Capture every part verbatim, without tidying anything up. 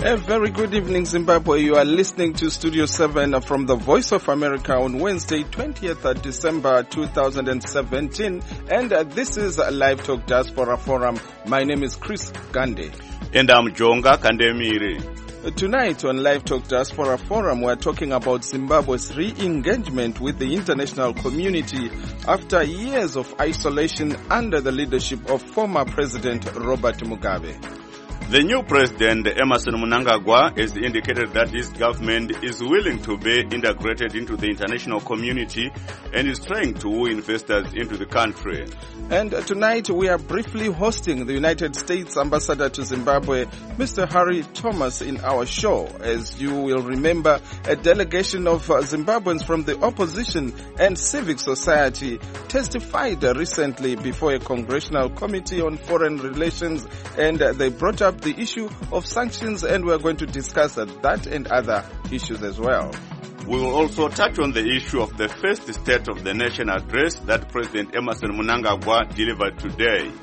A very good evening, Zimbabwe. You are listening to Studio seven from the Voice of America on Wednesday, twentieth of December two thousand seventeen. And uh, this is Live Talk Diaspora Forum. My name is Chris Gande. And I'm Jonga Kandemiri. Tonight on Live Talk Diaspora Forum, we're talking about Zimbabwe's re-engagement with the international community after years of isolation under the leadership of former President Robert Mugabe. The new president, Emmerson Mnangagwa, has indicated that his government is willing to be integrated into the international community and is trying to woo investors into the country. And tonight we are briefly hosting the United States Ambassador to Zimbabwe, Mister Harry Thomas, in our show. As you will remember, a delegation of Zimbabweans from the opposition and civic society testified recently before a congressional committee on foreign relations, and they brought up the issue of sanctions, and we're going to discuss that and other issues as well. We will also touch on the issue of the first State of the Nation address that President Emmerson Mnangagwa delivered today.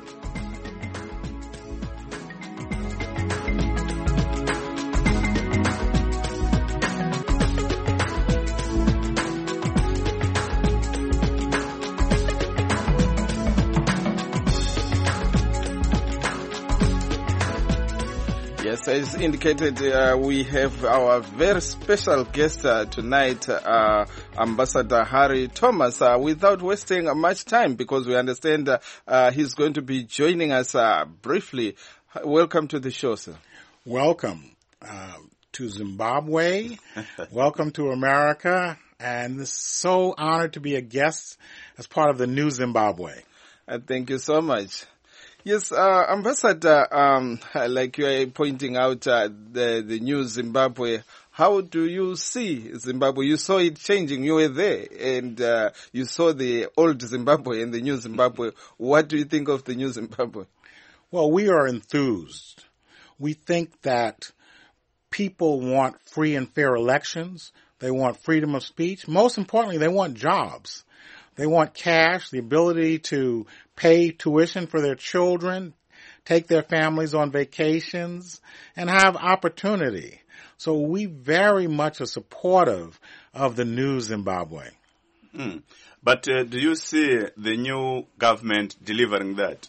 Yes, as indicated, uh, we have our very special guest uh, tonight, uh, Ambassador Harry Thomas. Uh, without wasting uh, much time, because we understand uh, uh, he's going to be joining us uh, briefly. Welcome to the show, sir. Welcome uh, to Zimbabwe. Welcome to America. And so honored to be a guest as part of the new Zimbabwe. Uh, thank you so much. Yes, uh, Ambassador, um, like you are pointing out, uh, the, the new Zimbabwe, how do you see Zimbabwe? You saw it changing. You were there, and uh, you saw the old Zimbabwe and the new Zimbabwe. What do you think of the new Zimbabwe? Well, we are enthused. We think that people want free and fair elections. They want freedom of speech. Most importantly, they want jobs. They want cash, the ability to pay tuition for their children, take their families on vacations, and have opportunity. So we very much are supportive of the new Zimbabwe. Mm. But uh, do you see the new government delivering that?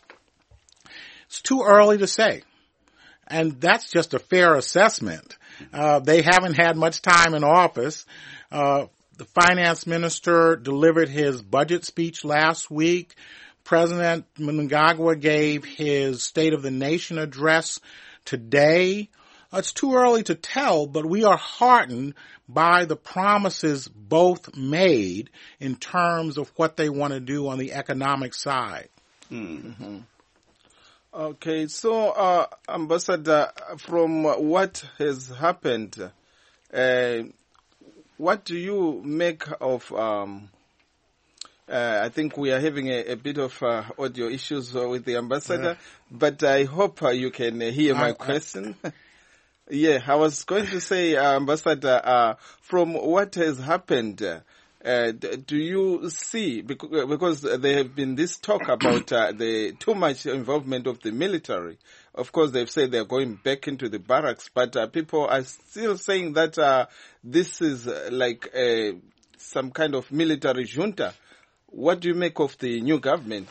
It's too early to say. And that's just a fair assessment. Uh, they haven't had much time in office. Uh, The finance minister delivered his budget speech last week. President Mnangagwa gave his State of the Nation address today. It's too early to tell, but we are heartened by the promises both made in terms of what they want to do on the economic side. Mm-hmm. Okay, so uh, Ambassador, from what has happened, uh, what do you make of, um, uh, I think we are having a, a bit of uh, audio issues uh, with the ambassador, yeah. but I hope uh, you can uh, hear my I, question. I, yeah, I was going to say, uh, Ambassador, uh, from what has happened, uh, do you see, because, because there have been this talk about uh, the too much involvement of the military. Of course, they've said they're going back into the barracks, but uh, people are still saying that uh, this is uh, like uh, some kind of military junta. What do you make of the new government?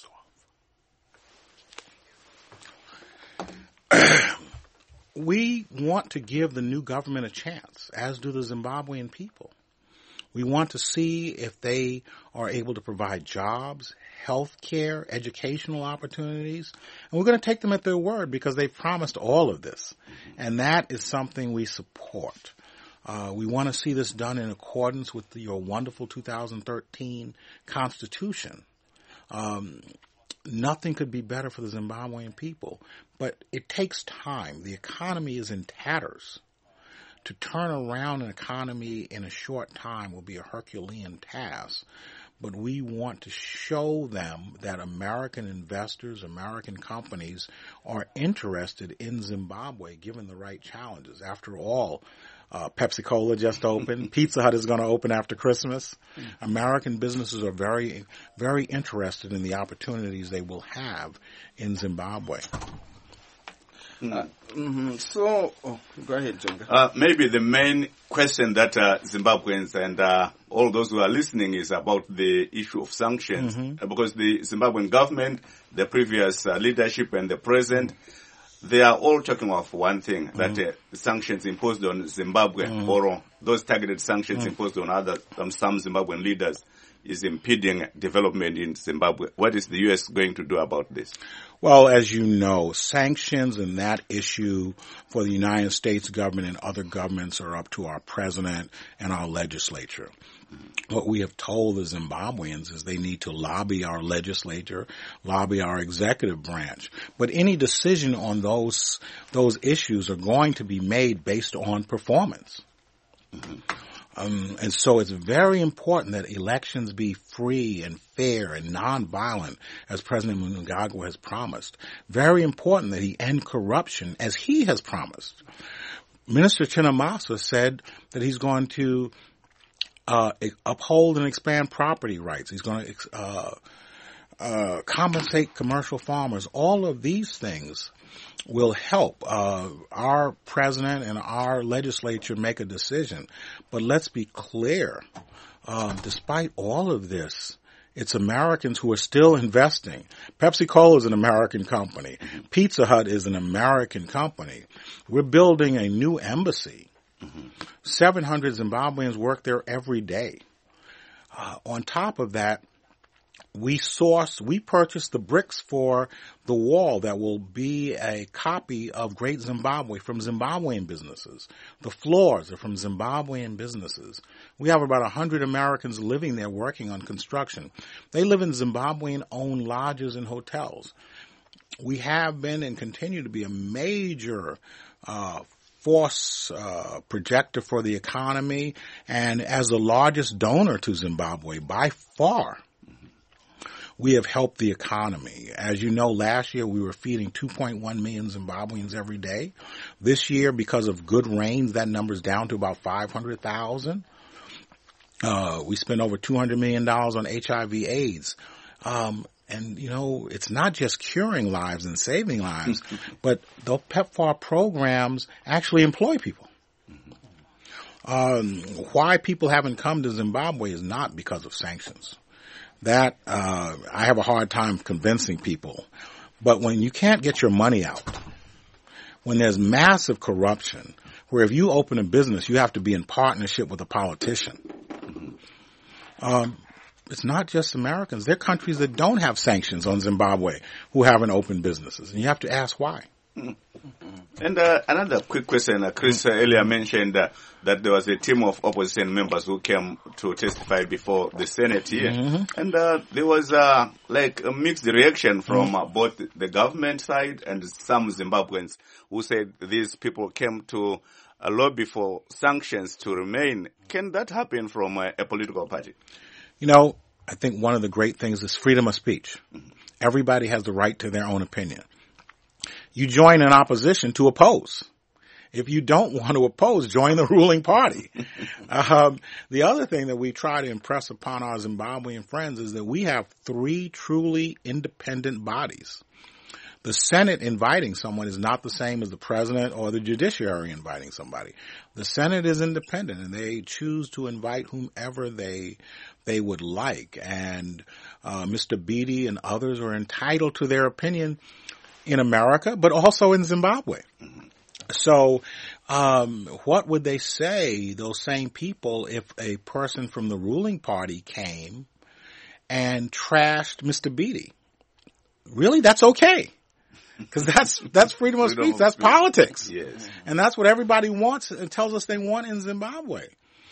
We want to give the new government a chance, as do the Zimbabwean people. We want to see if they are able to provide jobs, health care, educational opportunities. And we're going to take them at their word because they've promised all of this. And that is something we support. Uh, we want to see this done in accordance with the, your wonderful two thousand thirteen Constitution. Um, nothing could be better for the Zimbabwean people. But it takes time. The economy is in tatters. To turn around an economy in a short time will be a Herculean task. But we want to show them that American investors, American companies are interested in Zimbabwe given the right challenges. After all, uh, Pepsi Cola just opened. Pizza Hut is going to open after Christmas. American businesses are very, very interested in the opportunities they will have in Zimbabwe. Mm. Uh, mm-hmm. So, oh, go ahead, Jonga. Uh, maybe the main question that uh, Zimbabweans and uh, all those who are listening is about the issue of sanctions, mm-hmm. because the Zimbabwean government, the previous uh, leadership and the present, they are all talking of one thing, mm-hmm. that uh, sanctions imposed on Zimbabwe, mm-hmm. or those targeted sanctions mm-hmm. imposed on other on some Zimbabwean leaders, is impeding development in Zimbabwe. What is the U S going to do about this? Well, as you know, sanctions and that issue for the United States government and other governments are up to our president and our legislature. Mm-hmm. What we have told the Zimbabweans is they need to lobby our legislature, lobby our executive branch. But any decision on those those issues are going to be made based on performance. Mm-hmm. Um, and so it's very important that elections be free and fair and nonviolent, as President Mnangagwa has promised. Very important that he end corruption, as he has promised. Minister Chinamasa said that he's going to uh, uphold and expand property rights. He's going to uh, uh, compensate commercial farmers. All of these things will help uh, our president and our legislature make a decision. But let's be clear, uh, despite all of this, it's Americans who are still investing. Pepsi-Cola is an American company. Pizza Hut is an American company. We're building a new embassy. Mm-hmm. seven hundred Zimbabweans work there every day. Uh, on top of that, We source, we purchased the bricks for the wall that will be a copy of Great Zimbabwe from Zimbabwean businesses. The floors are from Zimbabwean businesses. We have about one hundred Americans living there working on construction. They live in Zimbabwean-owned lodges and hotels. We have been and continue to be a major uh force uh projector for the economy, and as the largest donor to Zimbabwe by far, we have helped the economy. As you know, last year we were feeding two point one million Zimbabweans every day. This year, because of good rains, that number's down to about five hundred thousand. Uh, we spent over two hundred million dollars on H I V AIDS. Um, and, you know, it's not just curing lives and saving lives, but the PEPFAR programs actually employ people. Um, why people haven't come to Zimbabwe is not because of sanctions. That, uh, I have a hard time convincing people. But when you can't get your money out, when there's massive corruption, where if you open a business, you have to be in partnership with a politician. Um, it's not just Americans. There are countries that don't have sanctions on Zimbabwe who haven't opened businesses. And you have to ask why. And uh, another quick question. Uh, Chris uh, earlier mentioned uh, that there was a team of opposition members who came to testify before the Senate here. Mm-hmm. And uh, there was uh, like a mixed reaction from mm-hmm. uh, both the government side and some Zimbabweans who said these people came to uh, lobby for sanctions to remain. Can that happen from uh, a political party? You know, I think one of the great things is freedom of speech. Mm-hmm. Everybody has the right to their own opinion. You join an opposition to oppose. If you don't want to oppose, join the ruling party. um, the other thing that we try to impress upon our Zimbabwean friends is that we have three truly independent bodies. The Senate inviting someone is not the same as the president or the judiciary inviting somebody. The Senate is independent, and they choose to invite whomever they they would like. And uh, Mister Beatty and others are entitled to their opinion in America, but also in Zimbabwe. Mm-hmm. So, um, what would they say, those same people, if a person from the ruling party came and trashed Mister Beatty? Really? That's okay. Because that's, that's freedom of freedom speech. Of that's speech. Politics. Yes. And that's what everybody wants and tells us they want in Zimbabwe.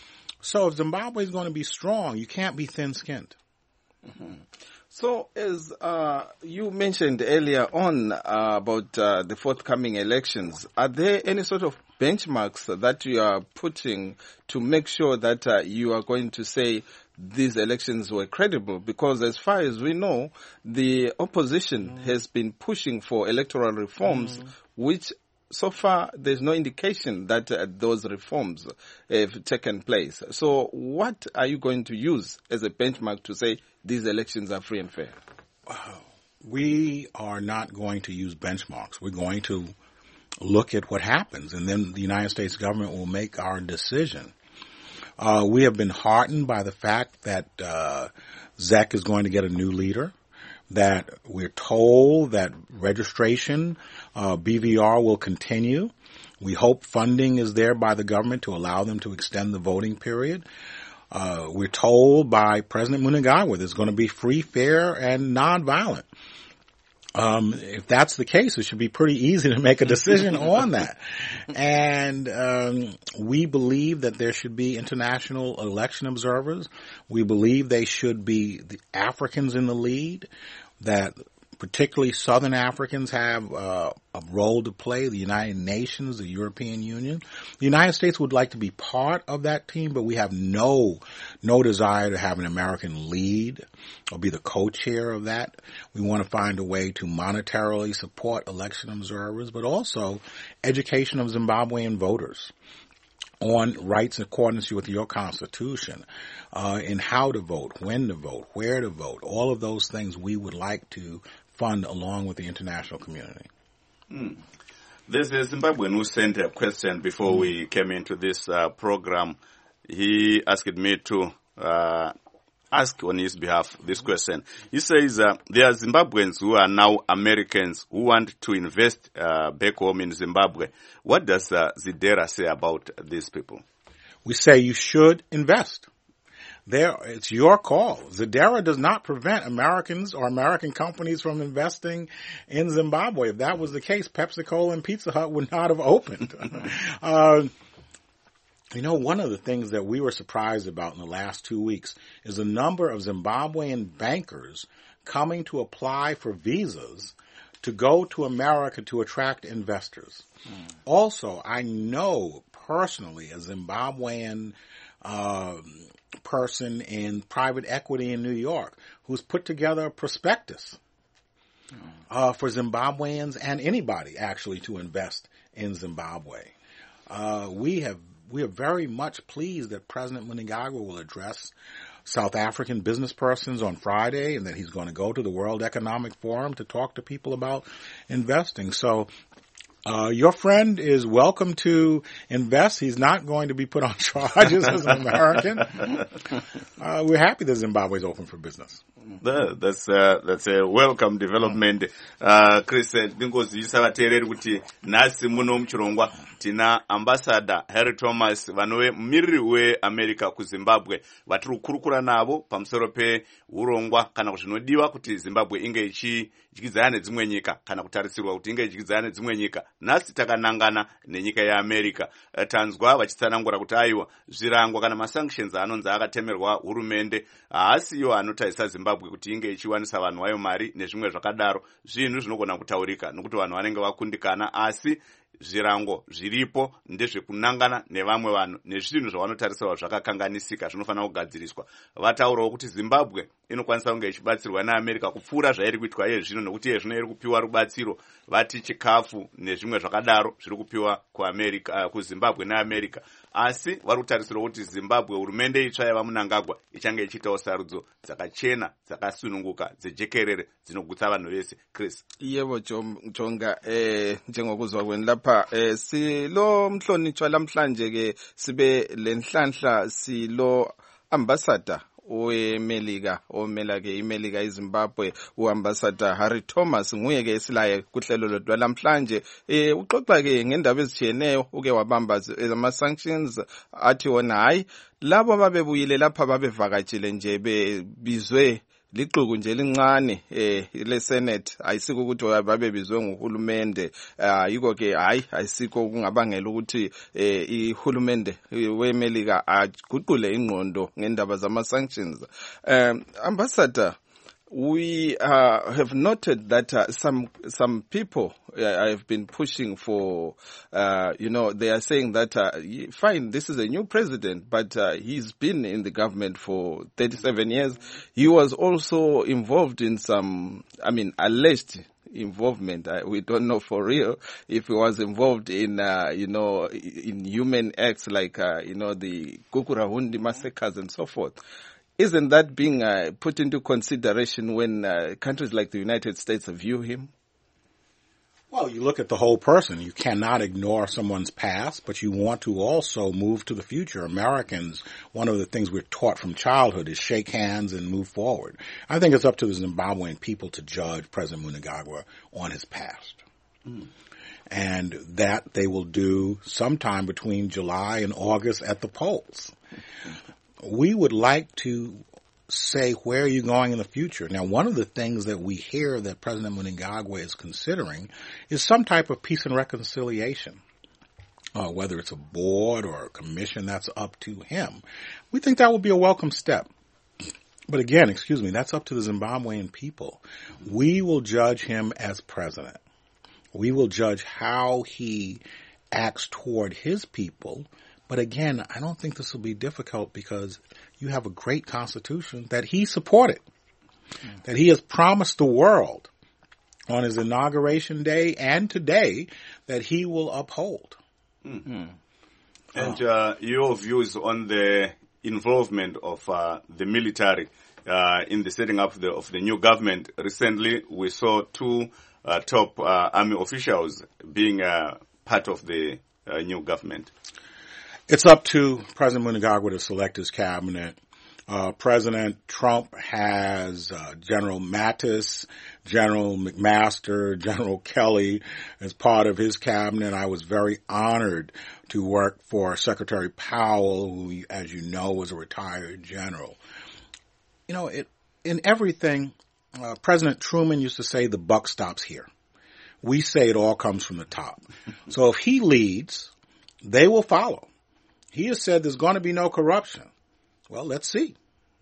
So if Zimbabwe is going to be strong, you can't be thin-skinned. Mm-hmm. So, as uh, you mentioned earlier on uh, about uh, the forthcoming elections, are there any sort of benchmarks that you are putting to make sure that uh, you are going to say these elections were credible? Because as far as we know, the opposition mm. has been pushing for electoral reforms, mm. which so far there's no indication that uh, those reforms have taken place. So what are you going to use as a benchmark to say these elections are free and fair? We are not going to use benchmarks. We're going to look at what happens, and then the United States government will make our decision. Uh, we have been heartened by the fact that uh, Z E C is going to get a new leader, that we're told that registration, uh, B V R will continue. We hope funding is there by the government to allow them to extend the voting period. Uh, we're told by President Mnangagwa there's going to be free, fair, and nonviolent. Um, if that's the case, it should be pretty easy to make a decision on that. And um, we believe that there should be international election observers. We believe they should be the Africans in the lead, that particularly Southern Africans have uh, a role to play, the United Nations, the European Union. The United States would like to be part of that team, but we have no no desire to have an American lead or be the co-chair of that. We want to find a way to monetarily support election observers, but also education of Zimbabwean voters on rights in accordance with your Constitution, uh, in how to vote, when to vote, where to vote, all of those things we would like to fund along with the international community. Mm. There's a Zimbabwean who sent a question before mm. we came into this uh, program. He asked me to uh, ask on his behalf this question. He says uh, there are Zimbabweans who are now Americans who want to invest uh, back home in Zimbabwe. What does uh, Zidera say about these people? We say you should invest. There, it's your call. Zidera does not prevent Americans or American companies from investing in Zimbabwe. If that was the case, PepsiCo and Pizza Hut would not have opened. uh, you know, one of the things that we were surprised about in the last two weeks is the number of Zimbabwean bankers coming to apply for visas to go to America to attract investors. Mm. Also, I know personally a Zimbabwean uh, person in private equity in New York who's put together a prospectus mm. uh, for Zimbabweans and anybody actually to invest in Zimbabwe. Uh, we have we are very much pleased that President Mnangagwa will address South African business persons on Friday, and that he's going to go to the World Economic Forum to talk to people about investing. So uh, your friend is welcome to invest. He's not going to be put on charges as an American. Uh, we're happy that Zimbabwe is open for business. The, that's uh, that's a welcome development. Uh, Chris, ndingozivisa vateereri kuti nhasi muno muchirongwa tina ambassador Harry Thomas vanove mumiriri weAmerica kuZimbabwe vatiri kukurukura navo pamusoro peurongwa kana zvinodiwa kuti Zimbabwe inge ichidyidzana nedzimwe nyika kana kutarisirwa kuti inge ichidyidzana nedzimwe nyika. Nhasi takanangana nenyika yeAmerica. Uh, tanzwa vachitsanangura kuti aiwa zvirangwa kana masanctions anonzi akatemerwa hurumende haasiyo anotarisa Zimbabwe kuti inge ichiwanisa vanhu vayo mari nezvimwe zvakadaro. Zvinhu zvinogona kutaurika nokuti vanhu vanenge vakundikana, asi zvirango zviripo ndezvekunangana nevamwe vanhu nezvinhu zvavanotarisirwa zvakakanganisika zvinofanira kugadziriswa. Vataurawo kuti Zimbabwe inokwanisa kunge ichibatsirwa neAmerica kupfuura zvairi kuitwa iye zvino, nokuti iye zvino iri kupiwa rubatsiro vati chikafu nezvimwe zvakadaro zviri kupiwa kuAmerica, uh, kuZimbabwe neAmerica. Asi vari kutarisirwa kuti Zimbabwe hurumende itsva yaMnangagwa ichange ichiitawo sarudzo dzakachena dzakasununguka dzejekerere dzinogutsa vanhu vese. Chris. Yebo Jonga, eh njengokuzwa kweni lapha eh silo mhlonitshwa lamhlanje ke sibe lenhlanhla silo ambassador weMelika omela ke iMelika eZimbabwe uambassador Harry Thomas nguye ke esilaye kuhlelo lodwa lamhlanje eh uxoxa ke ngendaba ezitshiyeneyo uke wabamba ama sanctions athi wona hayi labo babebuyile lapha babevakatshile nje bebizwe lixuku nje lincane eh le Senate ayisiko ukuthi babebizwe nguhulumende. uh, yiko ke hayi ayisiko kungabangela ukuthi eh ihulumende weMelika aguqule ingqondo ngendaba zama sanctions. um Ambassador, we uh, have noted that uh, some some people uh, have been pushing for, uh, you know, they are saying that, uh, fine, this is a new president, but uh, he's been in the government for thirty-seven years. He was also involved in some, I mean, alleged involvement. Uh, we don't know for real if he was involved in, uh, you know, in human acts like, uh, you know, the Gukurahundi massacres and so forth. Isn't that being uh, put into consideration when uh, countries like the United States view him? Well, you look at the whole person. You cannot ignore someone's past, but you want to also move to the future. Americans, one of the things we're taught from childhood is shake hands and move forward. I think it's up to the Zimbabwean people to judge President Mnangagwa on his past. Mm. And that they will do sometime between July and August at the polls. We would like to say, where are you going in the future? Now, one of the things that we hear that President Mnangagwa is considering is some type of peace and reconciliation, uh, whether it's a board or a commission, that's up to him. We think that would be a welcome step. But again, excuse me, that's up to the Zimbabwean people. We will judge him as president. We will judge how he acts toward his people. But again, I don't think this will be difficult because you have a great constitution that he supported, mm. that he has promised the world on his inauguration day and today that he will uphold. Mm-hmm. And uh, your views on the involvement of uh, the military uh, in the setting up the, of the new government. Recently, we saw two uh, top uh, army officials being uh, part of the uh, new government. It's up to President Mnangagwa to select his cabinet. Uh, President Trump has uh, General Mattis, General McMaster, General Kelly as part of his cabinet. I was very honored to work for Secretary Powell, who, as you know, was a retired general. You know, it, in everything, uh, President Truman used to say the buck stops here. We say it all comes from the top. So if he leads, they will follow. He has said there's going to be no corruption. Well, let's see.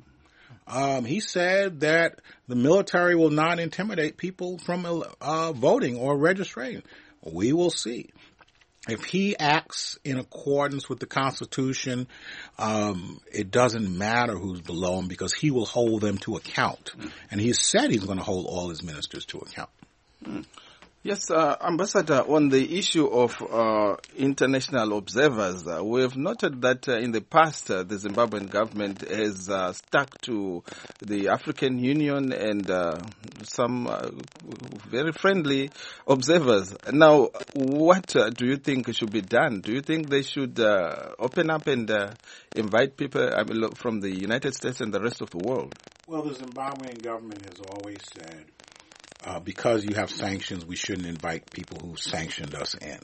Um, he said that the military will not intimidate people from uh, voting or registering. We will see. If he acts in accordance with the Constitution, um, it doesn't matter who's below him because he will hold them to account. And he said he's going to hold all his ministers to account. Mm. Yes, uh, Ambassador, on the issue of uh, international observers, uh, we have noted that uh, in the past uh, the Zimbabwean government has uh, stuck to the African Union and uh, some uh, very friendly observers. Now, what uh, do you think should be done? Do you think they should uh, open up and uh, invite people I mean, from the United States and the rest of the world? Well, the Zimbabwean government has always said, Uh, because you have sanctions, we shouldn't invite people who sanctioned us in.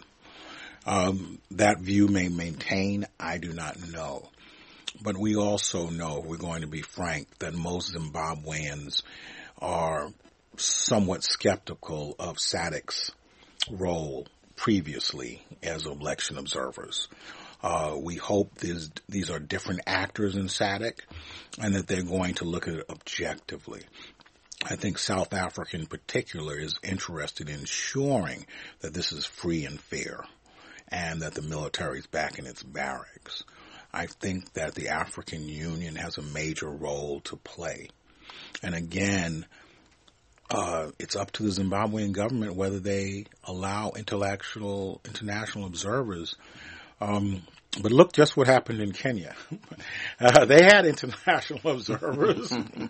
Um, that view may maintain, I do not know. But we also know, if we're going to be frank, that most Zimbabweans are somewhat skeptical of S A D C's role previously as election observers. Uh, we hope these, these are different actors in S A D C and that they're going to look at it objectively. I think South Africa in particular is interested in ensuring that this is free and fair and that the military is back in its barracks. I think that the African Union has a major role to play. And again, uh, it's up to the Zimbabwean government whether they allow intellectual, international observers. Um, But look just what happened in Kenya. Uh, they had international observers.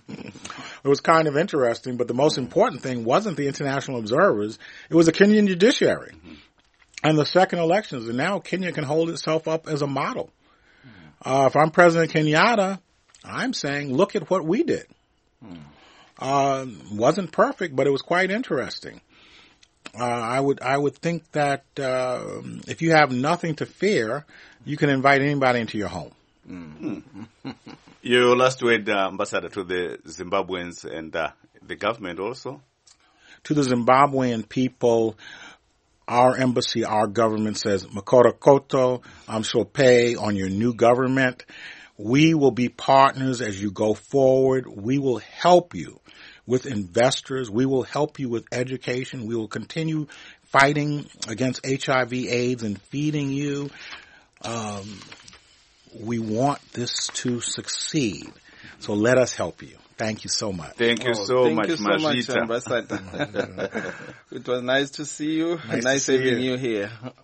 It was kind of interesting, but the most important thing wasn't the international observers. It was the Kenyan judiciary and the second elections. And now Kenya can hold itself up as a model. Uh, if I'm President Kenyatta, I'm saying, look at what we did. Uh, wasn't perfect, but it was quite interesting. Uh, I would I would think that uh, if you have nothing to fear, you can invite anybody into your home. Mm. Your last word, uh, Ambassador, to the Zimbabweans and uh, the government also? To the Zimbabwean people, our embassy, our government says, Makora Koto, Amsope on your new government. We will be partners as you go forward. We will help you with investors. We will help you with education. We will continue fighting against H I V AIDS and feeding you. Um, we want this to succeed. So let us help you. Thank you so much. Thank you oh, so thank much, you so much, Ambassador. It was nice to see you. Nice, nice to see having you. you here.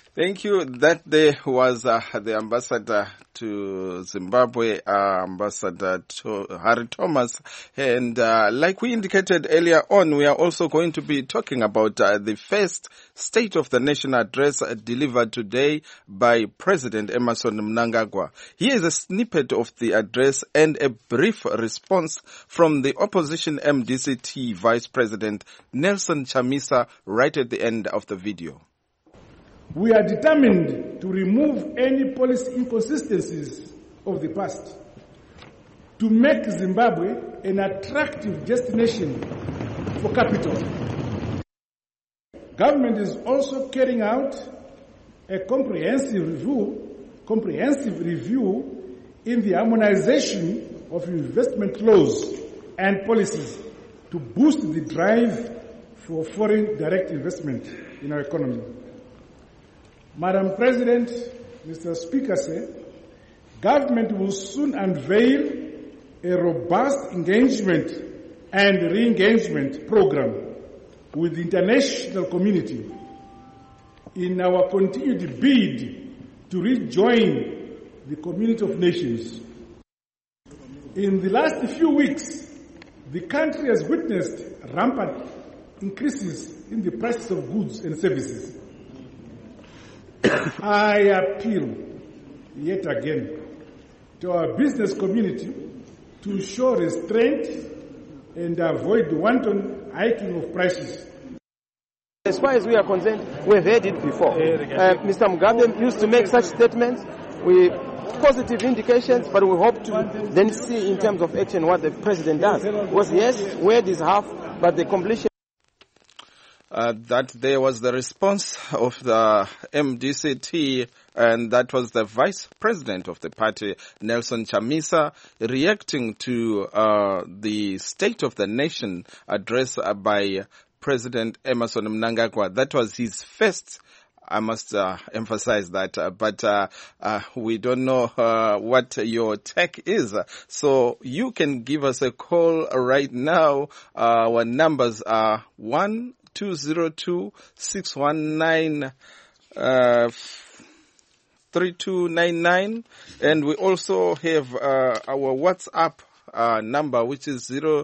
Thank you. That day was uh, the ambassador to Zimbabwe, uh, Ambassador to Harry Thomas. And uh, like we indicated earlier on, we are also going to be talking about uh, the first State of the Nation address uh, delivered today by President Emmerson Mnangagwa. Here is a snippet of the address and a brief response from the opposition M D C T Vice President Nelson Chamisa right at the end of the video. We are determined to remove any policy inconsistencies of the past, to make Zimbabwe an attractive destination for capital. Government is also carrying out a comprehensive review, comprehensive review in the harmonization of investment laws and policies to boost the drive for foreign direct investment in our economy. Madam President, Mister Speaker said, government will soon unveil a robust engagement and re-engagement program with the international community in our continued bid to rejoin the community of nations. In the last few weeks, the country has witnessed rampant increases in the prices of goods and services. I appeal yet again to our business community to show restraint and avoid wanton hiking of prices. As far as we are concerned, we've heard it before. Uh, Mister Mugabe used to make such statements with positive indications, but we hope to then see in terms of action what the president does. Because yes, word is half, but the completion. Uh, that there was the response of the M D C T, and that was the vice president of the party, Nelson Chamisa, reacting to uh, the State of the Nation address uh, by President Emmerson Mnangagwa. That was his first. I must uh, emphasize that, uh, but uh, uh, we don't know uh, what your take is. So you can give us a call right now. Uh, our numbers are one two zero two six one nine uh, three two nine nine, and we also have uh, our WhatsApp uh, number, which is zero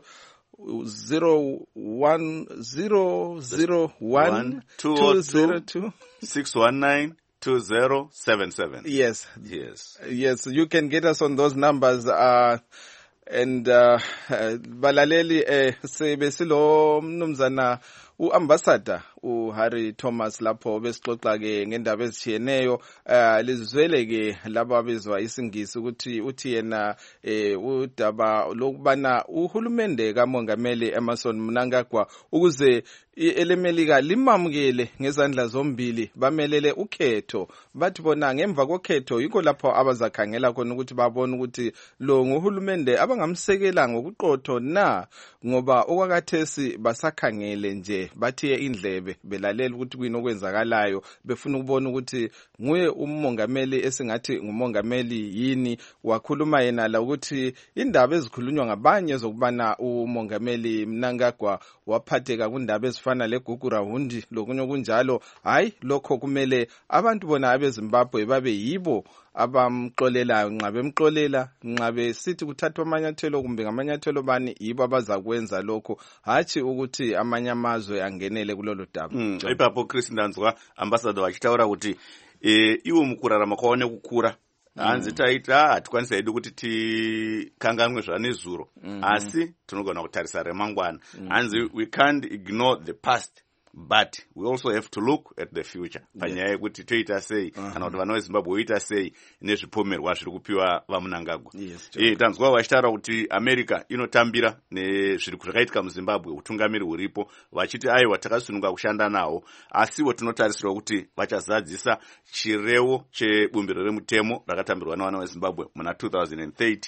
zero one zero zero one two zero two six one nine two zero seven seven. Yes, yes, yes. You can get us on those numbers. Uh, and uh, balaleli eh sebesilo mnumzana uambassador uHarry Thomas lapho besixoxa ke ngendaba ezitshiyeneyo. uh, lizwele ke laba bezwa isingisi ukuthi uthi yena eh udaba lokubana uhulumende kaMongameli Emmerson Mnangagwa ukuze elemelika limamukele ngezandla zombili bamelele ukhetho, bathi bona ngemva kokhetho yikho lapho abazakhangela khona ukuthi babone ukuthi lo nguhulumende abangamsekela ngokuqotho na, ngoba okwakathesi basakhangele nje bathi indlebe belalela ukuthi kuyini okwenzakalayo, befuna ukubona ukuthi nguye umongameli esingathi ngumongameli yini. Wakhuluma yena la ukuthi indaba ezikhulunywa ngabanye zokubana umongameli Mnangagwa waphatheka kundaba ezifana legugura hundi lokunye kunjalo, hayi lokho kumele abantu bona abeZimbabwe babe yibo abamxolelayo. Nxa bemxolela, nxa besithi kuthathwa amanyathelo kumbe ngamanyathelo bani, yibo abazakwenza lokho, hatshi ukuthi amanye amazwe angenele kulolu daba. Mm, ipapo Chris Ndanzwa ambassador wachitaura kuti eh iwo mukurarama kwaone kukura hanzi taita hatikwanisa hedu kuti tikanganwe zvanezuro, asi tinogona kutarisa remangwana. Hanzi we can't ignore the past, but we also have to look at the future. Panyaya yekuti toita sei kana kuti vana veZimbabwe voita sei nezvipomerwa zviri kupiwa vaMnangagwa. Eh tanzwa vachitaura kuti America inotambira nezviri zvakaitika muZimbabwe, utungamiri huripo, vachiti aiwa takasununga kushanda nawo, asiwo tinotarisirwa kuti vachazadzisa chirevo chebumbiro remutemo rakatambirwa navana veZimbabwe muna two thousand thirteen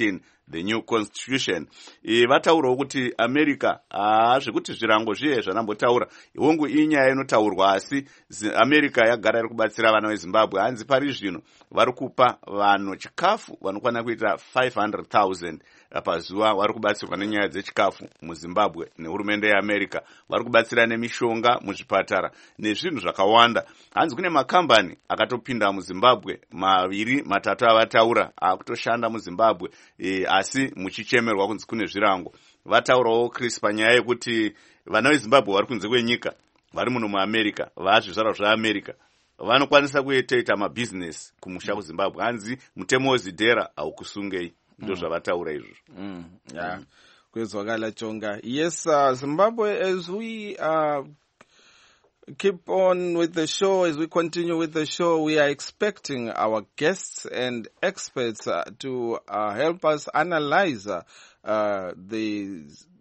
the new constitution. E, vataurawo kuti America ah zvekuti zvirango zviye zvanambotaura hongu inyaya inotaurwa asi America yagara iri kubatsira vana veZimbabwe. Hanzi pari zvino vari kupa vanhu chikafu vanokwana kuita five hundred thousand pazuva vari kubatsirwa nenyaya dzechikafu muZimbabwe nehurumende yeAmerica. Vari kubatsira nemishonga muzvipatara nezvinhu zvakawanda. Hanzi kune makambani akatopinda muZimbabwe maviri matatu avataura akutoshanda muZimbabwe e, asi muchichemerwa kunzi kune zvirango. Vataurawo Chris panyaya yekuti vana veZimbabwe vari kunze kwenyika vari muno muAmerica vazvizvarwa zveAmerica vanokwanisa kuitoita mabusiness kumusha kuZimbabwe. Hanzi mutemo wezidhera haukusungei. Ndo zvavataura izvozvo. Mm, yeah. Kwezwakala Chonga. Yes, uh, Zimbabwe, as we uh, keep on with the show, as we continue with the show, we are expecting our guests and experts uh, to uh, help us analyze uh, uh, the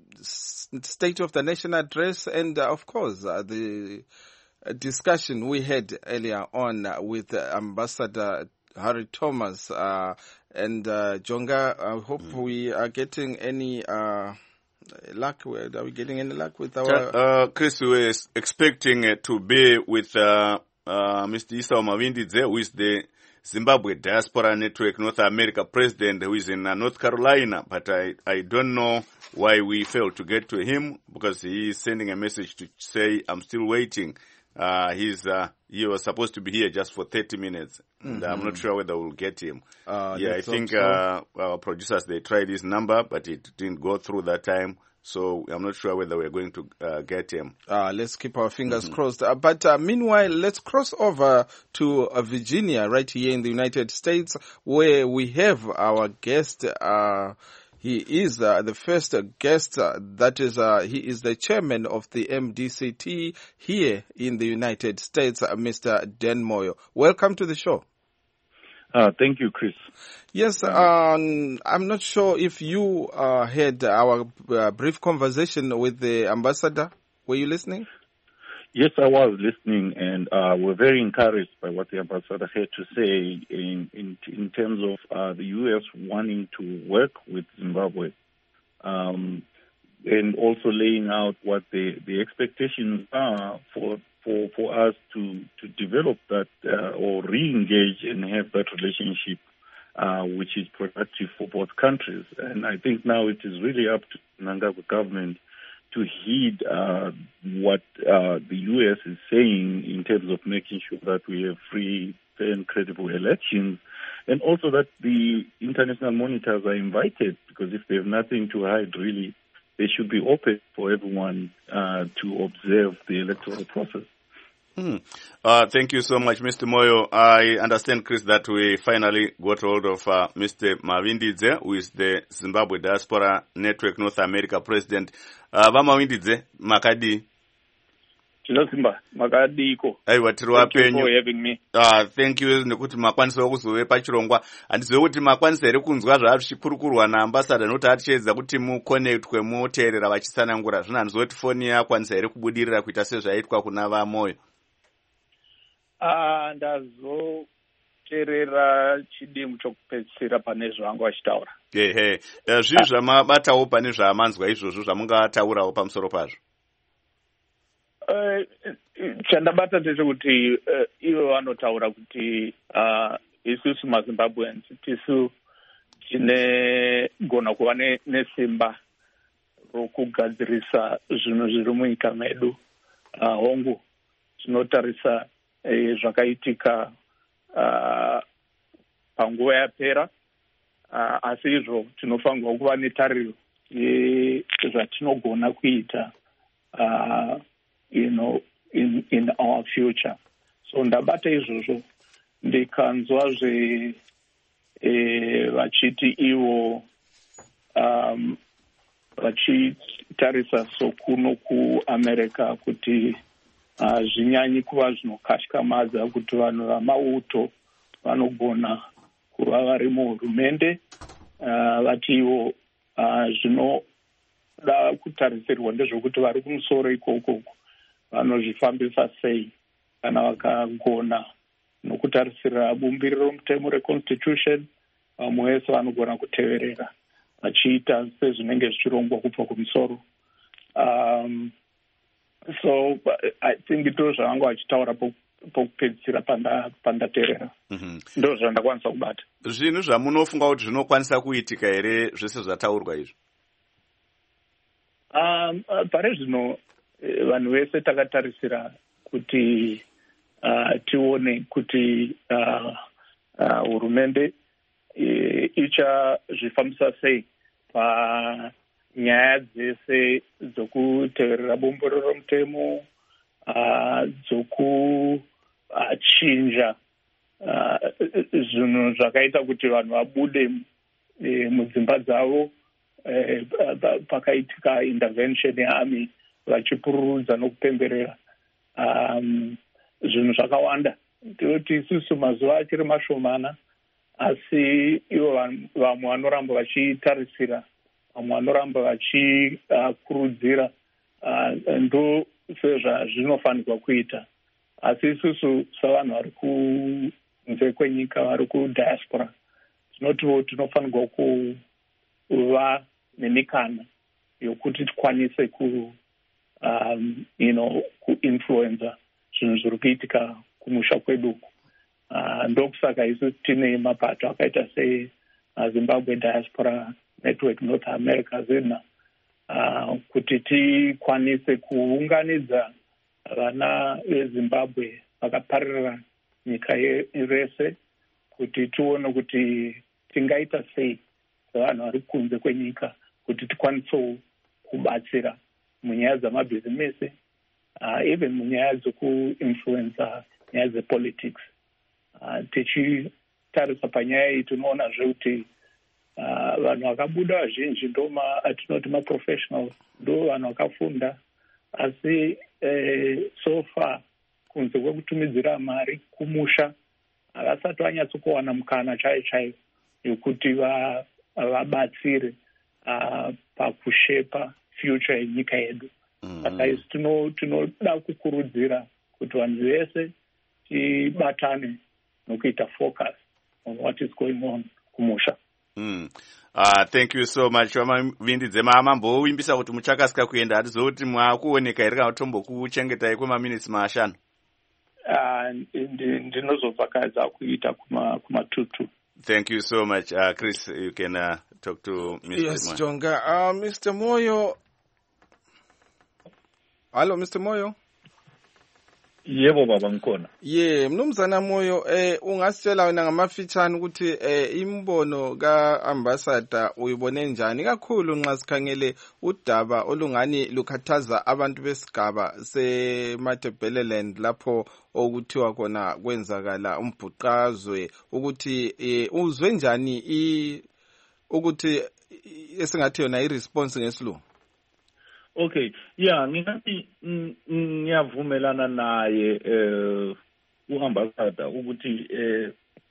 State of the Nation address and, uh, of course, uh, the discussion we had earlier on uh, with uh, Ambassador Harry Thomas uh, and uh, Jonga. I hope mm. we are getting any uh, luck. Are we getting any luck with our... Uh, Chris, we were expecting uh, to be with uh, uh, Mister Esau Mavindidze, who is the Zimbabwe Diaspora Network North America president, who is in uh, North Carolina, but I, I don't know why we failed to get to him, because he is sending a message to say, I'm still waiting. Uh, he's, uh, he was supposed to be here just for thirty minutes, and mm-hmm. I'm not sure whether we'll get him. Uh, yeah, I think so. uh, our producers, they tried his number, but it didn't go through that time. So I'm not sure whether we're going to uh, get him. Uh, let's keep our fingers mm-hmm. crossed. Uh, but uh, meanwhile, let's cross over to uh, Virginia, right here in the United States, where we have our guest. Uh, he is uh, the first uh, guest. Uh, that is, uh, he is the chairman of the M D C T here in the United States, uh, Mister Dan Moyo. Welcome to the show. Uh, thank you, Chris. Yes, um, I'm not sure if you uh, had our uh, brief conversation with the ambassador. Were you listening? Yes, I was listening, and uh, we're very encouraged by what the ambassador had to say in in, in terms of uh, the U S wanting to work with Zimbabwe, um, and also laying out what the, the expectations are for for for us to to develop that uh, or re-engage and have that relationship, uh, which is productive for both countries. And I think now it is really up to the Mnangagwa government to heed uh, what uh, the U S is saying in terms of making sure that we have free, fair and credible elections, and also that the international monitors are invited, because if they have nothing to hide, really, they should be open for everyone uh, to observe the electoral process. Hmm. Uh, thank you so much, Mister Moyo. I understand, Chris, that we finally got hold of uh, Mister Mavindidze, who is the Zimbabwe Diaspora Network North America president. Uh, Mavindidze, makadi. Chinosimba, makadiko. Aiwa, tiri wapenyu. Thank you for having me. Uh, thank you, nekuti makwanisa kuzove pachirongwa. Handizive kuti makwanisa here kunzwa zvaazvichikurukirwa naambassador, nokuti atichedza kuti muconnectwe muteerera vachisanangura. Zvino handizive kuti foni yakwanisa here kubudirira kuita sezvaitwa kuna vaMoyo. Ah, ndazoteerera chidimbu chokupedzisira pane zvangu vachitaura. Ehe, zvii zvamabatawo pane zvamanzwa izvozvo zvamungataurawo pamusoro pazvo? Uh, chandabata ndechekuti uh, ivo vanotaura kuti uh, isusu maZimbabweans tisu tinegona kuva nesimba rokugadzirisa zvinhu zviri munyika medu. Uh, hongu tinotarisa eh, zvakaitika uh, panguva yapera, uh, asi izvo tinofanirwa kuva netariro zvatinogona kuita uh, you know, in, in our future. So ndabata izvozvo ndikanzwa zve eh, vachiti ivo um, vachitarisa sokuno kuAmerica kuti uh, zvinyanyi kuva zvinokashikamadza kuti vanhu vamauto vanogona kuva vari muhurumende, uh, vati ivo uh, zvinoda kutarisirwa ndezvokuti vari kumusoro ikoko vanozvifambisa sei kana vakagona nokutarisira bumbiriro mutemo reconstitution, vamwe vese vanogona kuteverera. vachiita sezvinenge zvichirongwa kubva kumusoro. Um, so I think ndo zvavanga vachitaura pokupedzisira pandateerera. Ndo zvandakwanisa kubata. Zvinhu zvamunofunga kuti zvinokwanisa kuitika here zvese zvataurwa izvi? Um, pare zvino vanhu vese takatarisira kuti uh, tione kuti uh, uh, hurumende ichazvifambisa sei panyaya dzese dzokuteverera bombororo mutemo, uh, dzokuchinja uh, zvinhu zvakaita kuti vanhu vabude e, mudzimba dzavo e, pakaitika intervention yearmy vachipururudza nokupemberera um, zvinhu zvakawanda. Ndinoti isusu mazuva achiri mashomana, asi ivo vamwe vanoramba vachitarisira, vamwe vanoramba vachikurudzira uh, ndo sezvazvinofanirwa kuita. Asi isusu savanhu vari kunze kwenyika, vari kudiaspora, tinotiwo tinofanirwa kuva nemikana yokuti tikwanise ku um, you know, kuinfluenza zvinhu zviri kuitika kumusha kwedu. Uh, ndokusaka isu tine mapato akaita seZimbabwe Diaspora Network North America zina uh, kuti tikwanise kuunganidza vana veZimbabwe vakaparira nyika rese kuti tione kuti tingaita sei sevanhu vari kunze kwenyika kuti tikwanise kubatsira munyaya dzamabhizinesi, uh, even munyaya dzokuinfluenza nyaya dzepolitics. Uh, tichitarisa panyaya iyi tinoona zvekuti uh, vanhu vakabuda vazhinji ndo atinoti maprofessionals, ndo vanhu vakafunda, asi eh, so far kunze kwekutumidzira mari kumusha havasati vanyatsokuwana mukana chaiyo chaiyo yokuti vabatsire uh, pakushepa future yenyika yedu. Saka isi tinoda kukurudzira kuti vanhu vese tibatane nokuita focus on what is going on kumusha. Mm. Uh, thank you so much. Vamavindidze mamambovimbisa kuti muchakasika kuenda, hatizoti mwakuoneka here kana tombokuchengetai kwemaminitsi mashanu? Uh, ndinozovhakadza kuita kumatutu. Thank you so much. Uh, Chris, you can uh, talk to Mister Yes, Moyo. Jonga. Uh, Mister Moyo. Hello, Mister Moyo. Yebo baba ngikhona. Yeah, mnumzana Moyo, eh ungasitshela wena ngamafitshane ukuthi eh imbono kaambassador uyibone njani kakhulu nxa sikhangele udaba olungani lukhathaza abantu besigaba seMatebeleland lapho okuthiwa khona kwenzakala umbhuqazwe, ukuthi eh uzwe njani i ukuthi esingathi yona iresponse ngesilungu? Okay, yeah, ngingathi ngiyavumelana naye eh uambassador ukuthi eh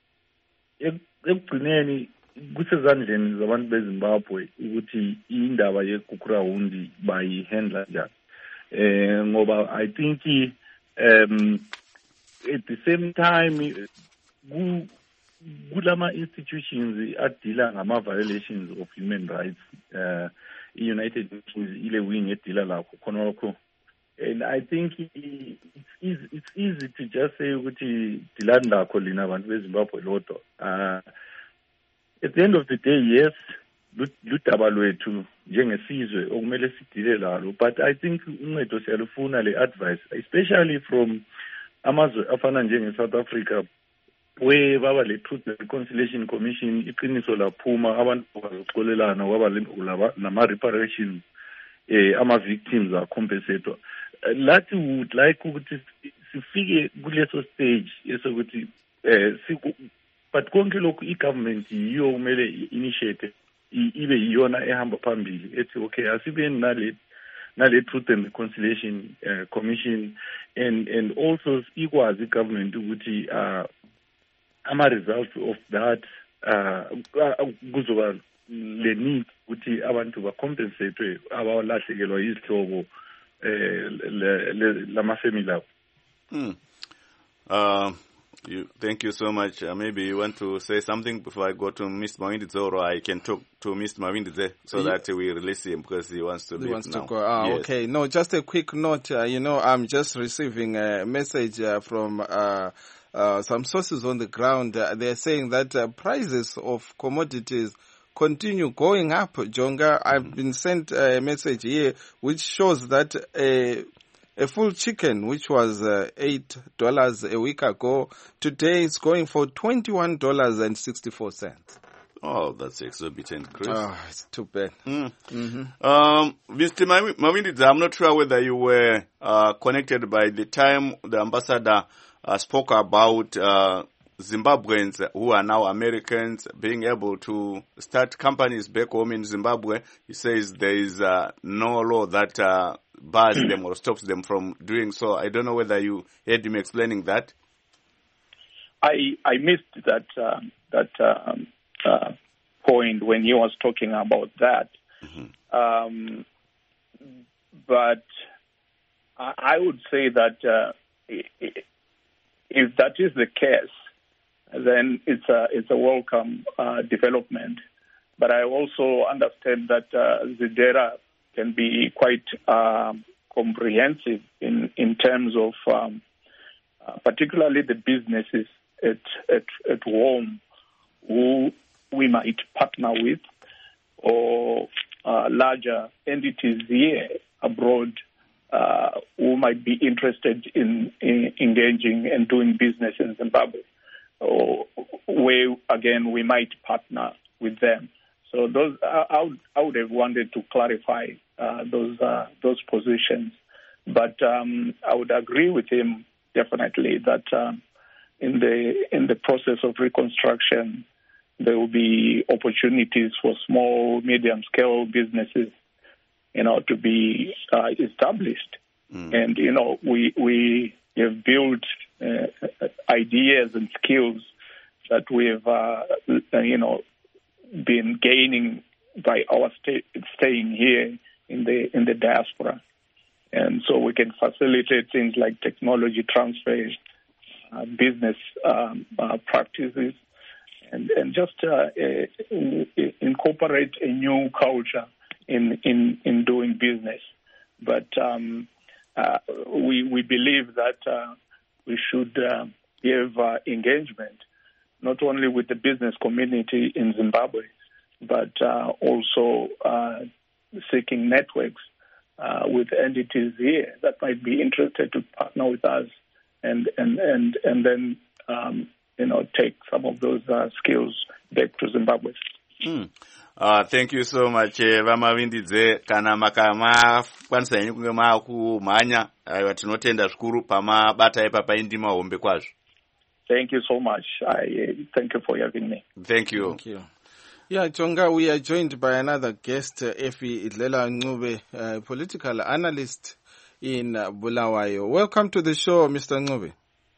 ekugcineni kusezandleni zabantu beZimbabwe ukuthi indaba yeGukurawundi bayihandla njani. Eh ngoba I think um at the same time ku kulama institutions adila ngama violations of human rights, uh United Nations ile wing edila lakho khona lokho, and I think it's easy, it's easy to just say ukuthi dilani lakho lina abantu beZimbabwe lodwa. Uh, at the end of the day, yes, ludaba lwethu njengesizwe okumele sidile lalo, but I think uncedo siyalufuna le advice, especially from amazwe afana njenge South Africa, where baba le Truth and Reconciliation Commission iqiniso laphuma abantu bazoxolelana kwaba nama reparations eh ama victims are compensated. That would like ukuthi sifike kuleso stage esokuthi eh but konke lokhu igovernment yiyo kumele initiate ibe yiyona ehamba phambili ethi okay asibe nale nale Truth and Reconciliation uh, Commission, and and also ikwazi igovernment ukuthi uh ama results of that uh kuzoba le need ukuthi abantu ba compensate abalahlekelwa izihlobo eh lama family abo. Mm. Uh You, thank you so much. Uh, maybe you want to say something before I go to Mister Mawindidze, or I can talk to Mister Mawindidze so yeah. that we release him because he wants to he leave wants now. To go. Ah, yes. Okay. No, just a quick note. Uh, you know, I'm just receiving a message uh, from uh, uh, some sources on the ground. Uh, they're saying that uh, prices of commodities continue going up, Jonga. I've mm-hmm. been sent a message here which shows that a A full chicken, which was uh, eight dollars a week ago, today is going for twenty-one dollars and sixty-four cents. Oh, that's exorbitant, Chris. Oh, it's too bad. Mm. Mm-hmm. Um, Mister Mawindidze, I'm not sure whether you were uh, connected by the time the ambassador uh, spoke about uh, Zimbabweans who are now Americans being able to start companies back home in Zimbabwe. He says there is uh, no law that uh, bars them or stops them from doing so. I don't know whether you heard him explaining that. I I missed that uh, that um, uh, point when he was talking about that. Mm-hmm. Um, but I, I would say that uh, if that is the case, then it's a it's a welcome uh, development. But I also understand that uh, ZEDERA can be quite uh, comprehensive in in terms of um, uh, particularly the businesses at, at at home who we might partner with, or uh, larger entities here abroad uh, who might be interested in, in engaging and doing business in Zimbabwe, or where again we might partner with them. So those I would I would have wanted to clarify uh, those uh, those positions, but um, I would agree with him definitely that um, in the in the process of reconstruction there will be opportunities for small, medium scale businesses, you know, to be uh, established, mm. and you know we we have built uh, ideas and skills that we have uh, you know. been gaining by our stay, staying here in the in the diaspora, and so we can facilitate things like technology transfer, uh, business um, uh, practices, and and just uh, uh, incorporate a new culture in in in doing business. But um, uh, we we believe that uh, we should uh, have uh, engagement, not only with the business community in Zimbabwe, but uh, also uh, seeking networks uh, with entities here that might be interested to partner with us, and and and and then um, you know take some of those uh, skills back to Zimbabwe. Mm. Uh, thank you so much, Vamawindidze. Kana makamafwanisa henyu kunge maakumhanya aiwa tinotenda zvikuru pamabata ipapa indima hombe kwazvo. Thank you so much. I uh, thank you for having me. Thank you. Thank you. Yeah, Jonga, we are joined by another guest, uh, Effie Idlela Ncube, uh, political analyst in uh, Bulawayo. Welcome to the show, Mister Ncube.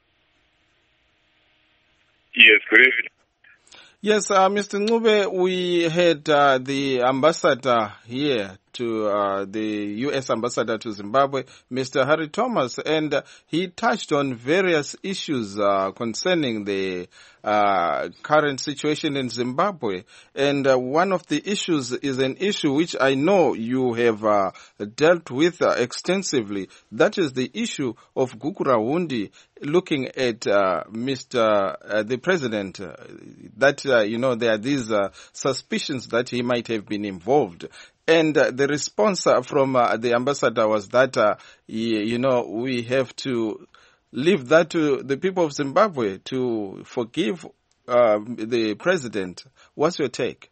Yes, good evening. Yes, uh, Mister Ncube, we had uh, the ambassador here to uh, the U S ambassador to Zimbabwe, Mister Harry Thomas, and uh, he touched on various issues uh, concerning the uh, current situation in Zimbabwe. And uh, one of the issues is an issue which I know you have uh, dealt with uh, extensively. That is the issue of Gukurahundi, looking at uh, Mister Uh, the president, uh, that, uh, you know, there are these uh, suspicions that he might have been involved. And uh, the response uh, from uh, the ambassador was that, uh, you, you know, we have to leave that to the people of Zimbabwe to forgive uh, the president. What's your take?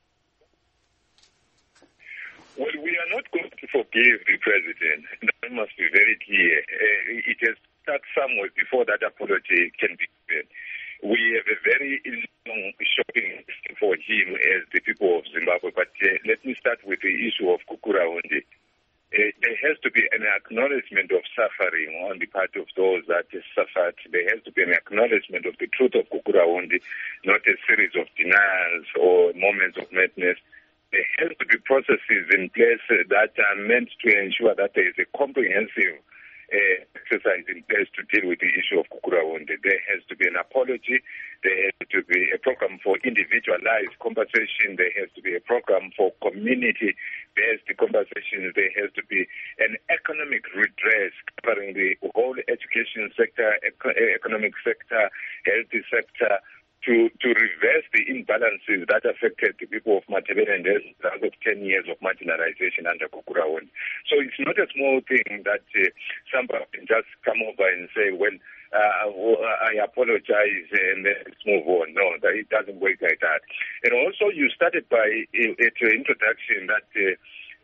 Well, we are not going to forgive the president. That must be very clear. Uh, it has started somewhere before that apology can be given. We have a very long shopping list for him as the people of Zimbabwe. But uh, let me start with the issue of Gukurahundi. Uh, there has to be an acknowledgement of suffering on the part of those that have suffered. There has to be an acknowledgement of the truth of Gukurahundi, not a series of denials or moments of madness. There has to be processes in place that are meant to ensure that there is a comprehensive uh, exercise in place to deal with the issue of Kukuraunde. There has to be an apology. There has to be a program for individualized compensation. There has to be a program for community-based compensation. There has to be an economic redress covering the whole education sector, eco- economic sector, health sector, to, to reverse the imbalances that affected the people of Matabeleland as a result of ten years of marginalization under Kukuraunde. So it's not a small thing that uh, somebody can just come over and say, well, uh, I apologize and let's move on. No, that, it doesn't work like that. And also you started by uh, at your introduction that uh,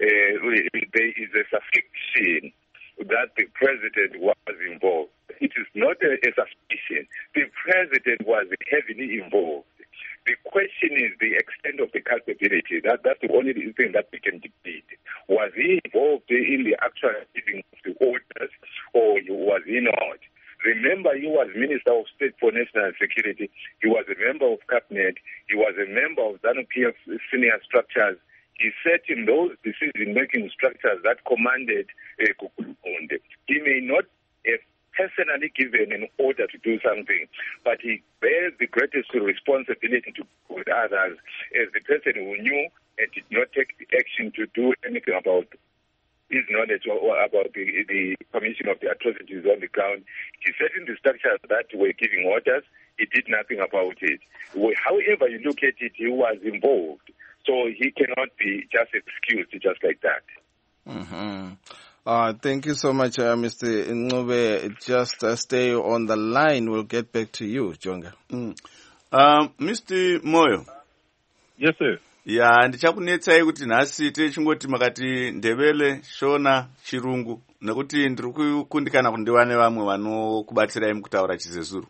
uh, there is a suspicion that the president was involved. It is not a, a suspicion. The president was heavily involved. The question is the extent of the culpability. That, that's the only thing that we can debate. Was he involved in the actual giving of the orders, or was he not? Remember, he was Minister of State for National Security. He was a member of Cabinet. He was a member of ZANU-P F senior structures. He sat in those decision-making structures that commanded uh, Kukuraunde. He may not have personally given an order to do something, but he bears the greatest responsibility to with others as the person who knew and did not take the action to do anything about his knowledge or about the, the commission of the atrocities on the ground. He sat in the structures that were giving orders. He did nothing about it. However you look at it, he was involved. So he cannot be just excused just like that. Mm-hmm. Uh, thank you so much, uh, Mister Ncube. Just uh, stay on the line. We'll get back to you, Jonga. Mm. Um, Mister Moyo. Yes, sir. Ya, ndichakunetsai kuti nhasi tichingoti makati Ndebele, Shona, Chirungu, nekuti ndiri kukundikana kuti ndiwane vamwe vanokubatsirai mukutaura chiZezuru.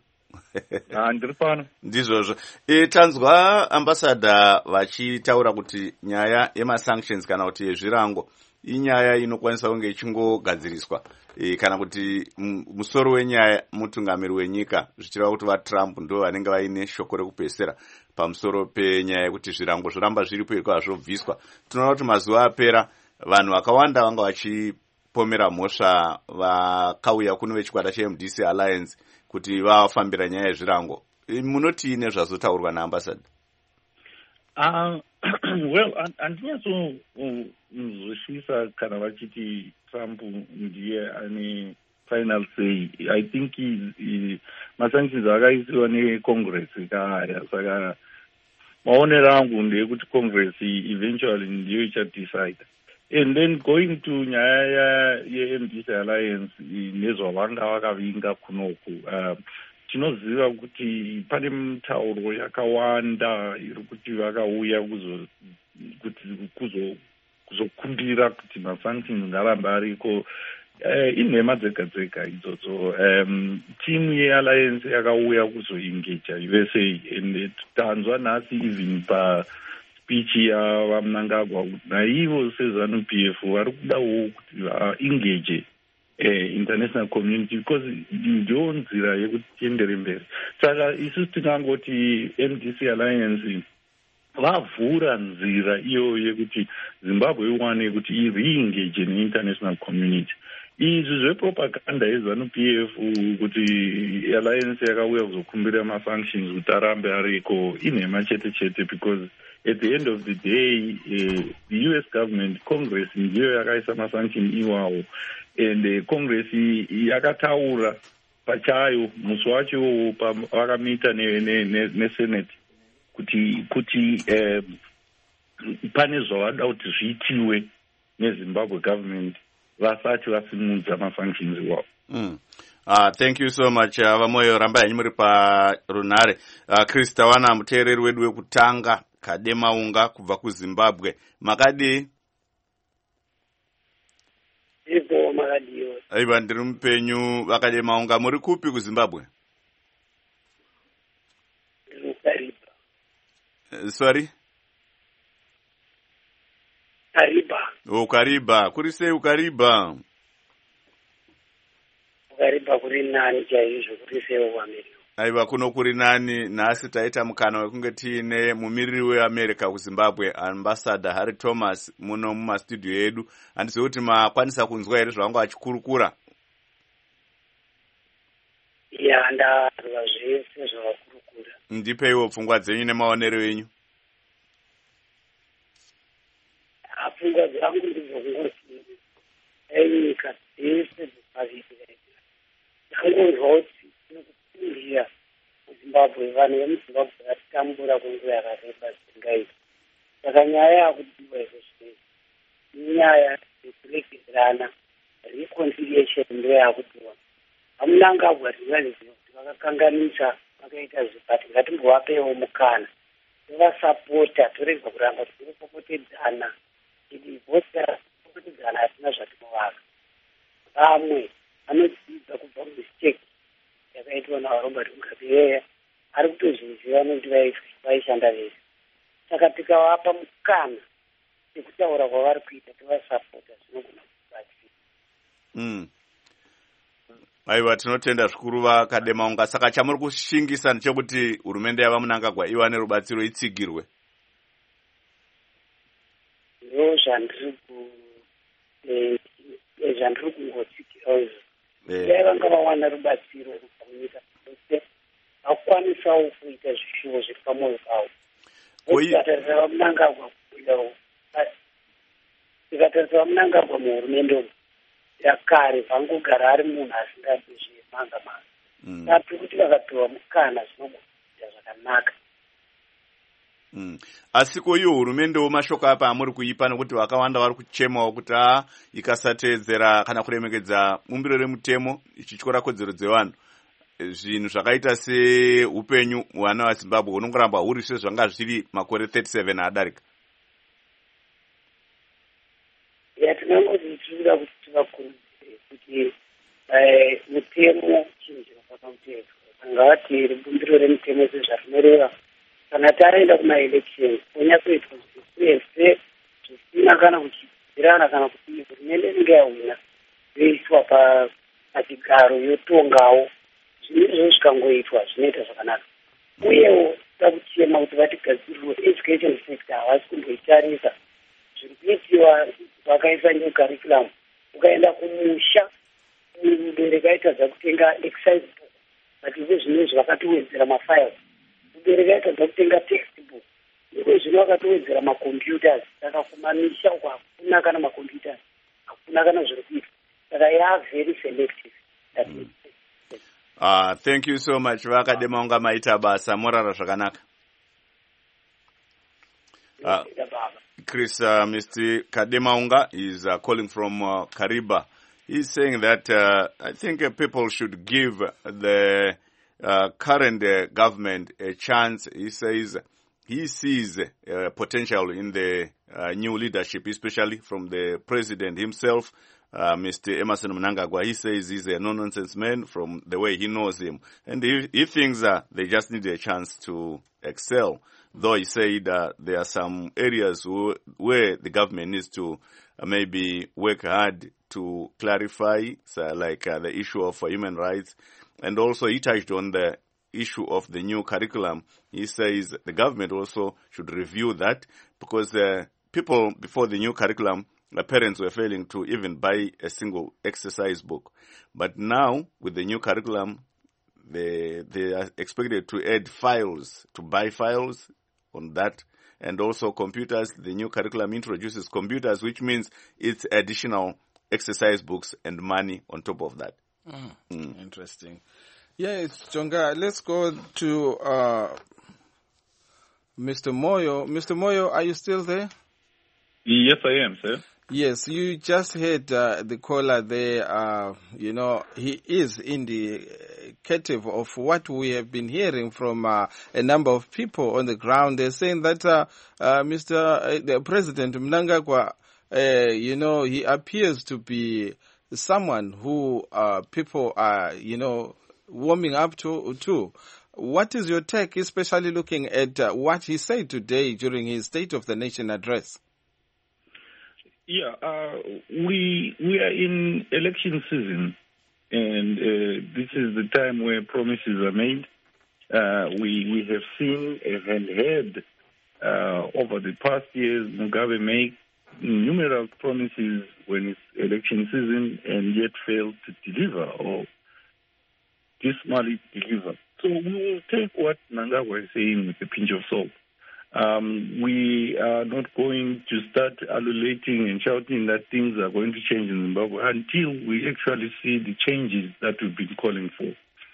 Ah, ndiri pano. Ndizvozvo. E, tanzwa ambassador vachitaura kuti nyaya yemasanctions kana kuti yezvirango inyaya inokwanisa kunge ichingogadziriswa e, kana kuti musoro wenyaya mutungamiri wenyika zvichireva kuti vaTrump ndo vanenge vaine shoko rekupesera pamusoro penyaya yekuti zvirango zvoramba zviripo ikwa zvobviswa. Tinoona kuti mazuva apera vanhu vakawanda vanga vachipomera mhosva vakauya kuno vechikwata cheM D C Alliance kuti vafambira nyaya yezvirango. Munoti ine zvazotaurwa naambassador? Uh, well, andinyatsonzwisisa kana vachiti Trump ndiye ane final say. I think masanctions akaisiwa neCongress kaya, saka maonero angu ndeyekuti Congress eventually ndiyo ichadecide. And then going to nyaya yeM D C Alliance nezvavanga vakavinga kunoku, uh, tinoziva kuti pane mitauro yakawanda iri kuti vakauya kuzokumbira kuti masanctions ngarambe ariko. Uh, inhema dzega dzega idzodzo. Um, timu yealliance yakauya kuzoengeja U S A, and tanzwa nhasi even pa speech yavaMnangagwa kuti naivo seZANU-P F vari kudawo kuti vaengage uh, international community because ndiyo nzira yekuti tiendere mberi. Saka isusu tinangoti M D C Alliance vavhura nzira iyo yekuti Zimbabwe iwane kuti iri-engage neinterntional community. Izvi zvepropaganda yeZANU-P F kuti alliance yakauya kuzokumbira mafunctions kuti arambe ariko inhema chete chete, because at the end of the day uh, the U S government, Congress ndiyo yakaisa mafunction iwawo, and uh, Congress yakataura pachayo musi wacho vakamita neSenate kuti kuti uh, pane zvavada kuti zviitiwe neZimbabwe government vasati vasimudza mafunctions iwawo. Mm. Uh, thank you so much. Uh, vamoyo ramba yanyu muri parunhare. Uh, Chris Tawana muteereri wedu wekutanga Kademaunga kubva kuZimbabwe. Makadi? Ipo makadiyo. Aiba ndiri mupenyu vakademaunga. Muri kupi kuZimbabwe? Kariba. Uh, sorry? Kariba. Oh, Kariba. Kuri sei ukariba? Ukariba kuri nani chaizvo, kuri sei uAmerika. Aiwa, kuno kuri nani. Nhasi taita mukana wekunge tiine mumiriri weAmerika kuZimbabwe, ambassador Harry Thomas, muno mumastudio edu. Handizivi kuti makwanisa kunzwa here zvavanga vachikurukura. ya ndarwa zvese zvavakurukura. Ndipeiwo pfungwa dzenyu nemaonero enyu. Pfungwa dzangu ndizvokungoti nyika dzese dzepaviri dzangonzwa kuti tinokupindira muzimbabwe, vanhu vemuzimbabwe vatitambura kwenguva yakareba zvisingaiti. Saka nyaya yakudiwa izvezvinezvi inyaya yekuregerana, reconciliation ndo yakudiwa. Vamunangagwa tinoziva kuti vakakanganisa, vakaita zvibati, ngatimbovapewo mukana tovasapota, torega kuramba tichipopotedzana kuti vota popotedzana hatina zvatinovaka. Vamwe vanodzidza kubva mumistake yakaitwa naRobert Mugabe, ari kutozviziva nekuti vaishanda vese. Saka tikavapa mukana sekutaura kwavari kuita, tovasapota, zvinogona kubatsira. Mm. Aiwa, tinotenda zvikuru vaKademaunga. Saka chamuri kushingisa ndechekuti hurumende yavaMunangagwa iwane rubatsiro, itsigirwe. Ndo zvandiri ku zvandiri kungotsikirawo izvo. Dai vanga vawana rubatsiro kubva munyika dzose, vakwanisawo kuita zvishuwo zviri pamwoyo pavo. Tikatarisa vaMunangagwa tikatarisa vaMunangagwa muhurumende umu yakare vangogara ari munhu asingadi zvemanga manga. Tapi kuti vakapiwa mukana zvinogoita zvakanaka. Mm. Asi koiyo hurumende womashoko apa amuri kuipa, nekuti vakawanda vari kuchemawo kuti a ikasateedzera kana kuremekedza bumbiro remutemo ichityora kodzero dzevanhu, zvinhu zvakaita seupenyu hwana vaZimbabwe hunongoramba huri sezvanga zviri makore thirty-seven adarika. Ya tinangoti tinoda kuti tivakurudzire kuti mutemo chinhu chinofanira ngavatiri bumbiro remutemo sezvarinoreva. Kana taenda kumaelection kunyatsoitwa zvese zvisina kana kuchidzirana kana kuti hurumende inenge yahwina yoiswa pachigaro yotongawo, zvinhu izvo zvikangoitwa zvinoita zvakanaka. Uyewo toda kuchema kuti vatigadzirire education sector, havasi kumboitarisa zviri kuitiwa. Vakaisa new curriculum, ukaenda kumusha mubereki aitadza kutenga exercise book, but izvo zvinezvi vakatowedzera mafiles. Mubereki aitadza kutenga textbook, iko zvino vakatowedzera macomputers. Saka kumamisha uko hakuna kana macomputers, hakuna kana zviri kuitwa. Saka ya very selective. Mm. Uh, thank you so much vaKademaunga, maita basa morara zvakanaka. Uh, Chris, uh, Mister Kademaunga is uh, calling from uh, Kariba. He's saying that uh, I think uh, people should give the uh, current uh, government a chance. He says he sees uh, potential in the uh, new leadership, especially from the president himself, uh, Mister Emmerson Mnangagwa. He says he's a no-nonsense man from the way he knows him. And he, he thinks uh, they just need a chance to excel. Though he said uh, there are some areas who, where the government needs to uh, maybe work hard to clarify, so like uh, the issue of uh, human rights. And also he touched on the issue of the new curriculum. He says the government also should review that, because uh, people before the new curriculum, the parents were failing to even buy a single exercise book. But now with the new curriculum, they, they are expected to add files, to buy files on that, and also computers. The new curriculum introduces computers, which means it's additional exercise books and money on top of that. Mm. Mm. Interesting. Yes, Jonga, let's go to uh, Mister Moyo. Mister Moyo, are you still there? Yes, I am, sir. Yes, you just heard uh, the caller there. Uh, you know, he is indicative of what we have been hearing from uh, a number of people on the ground. They're saying that uh, uh, Mister Uh, the President Mnangagwa, uh, you know, he appears to be someone who uh, people are, you know, warming up to. to. What is your take, especially looking at uh, what he said today during his State of the Nation address? Yeah, uh, we we are in election season, and uh, this is the time where promises are made. Uh, we we have seen and heard uh, over the past years Mugabe make numerous promises when it's election season and yet failed to deliver. Or dismally deliver. So we will take what Mnangagwa is saying with a pinch of salt. Um, we are not going to start ululating and shouting that things are going to change in Zimbabwe until we actually see the changes that we've been calling for.